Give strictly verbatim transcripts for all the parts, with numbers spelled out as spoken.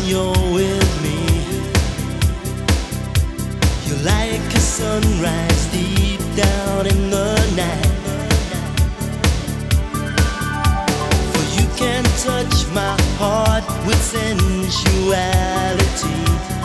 you're with me. You're like a sunrise deep down in the night. For you can touch my heart with sensuality.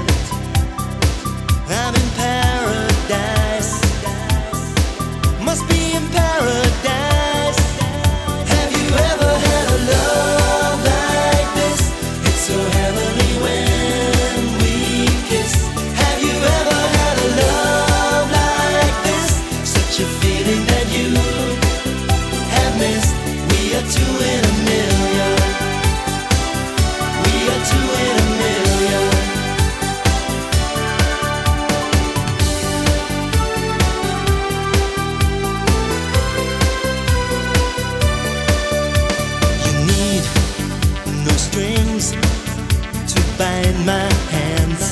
I'm in paradise, must be in paradise. Have you ever had a love like this? It's so heavenly when we kiss. Have you ever had a love like this? Such a feeling that you have missed. We are two in a million. We are two in a million. Strings to bind my hands,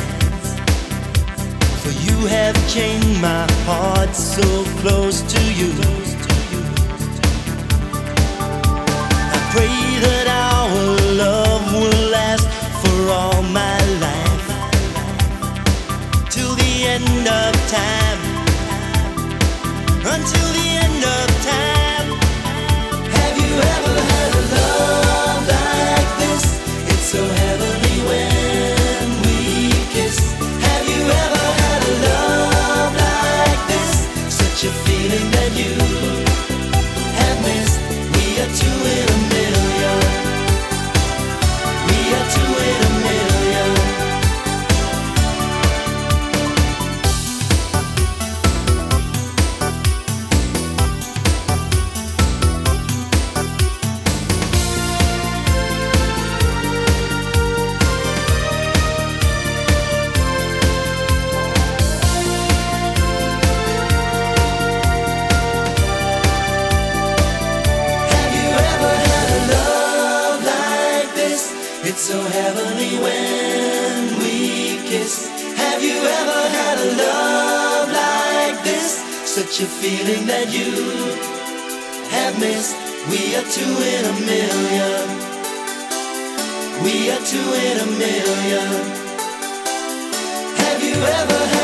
for you have chained my heart so close to you. I pray that our love will last for all my life, till the end of time, until the end of time. Have you ever had a love like this? It's so heavenly when we kiss. Have you ever had a love like this? Such a feeling that you have missed. We are two in a million. We are two in a million. It's so heavenly when we kiss. Have you ever had a love like this? Such a feeling that you have missed. We are two in a million. We are two in a million. Have you ever had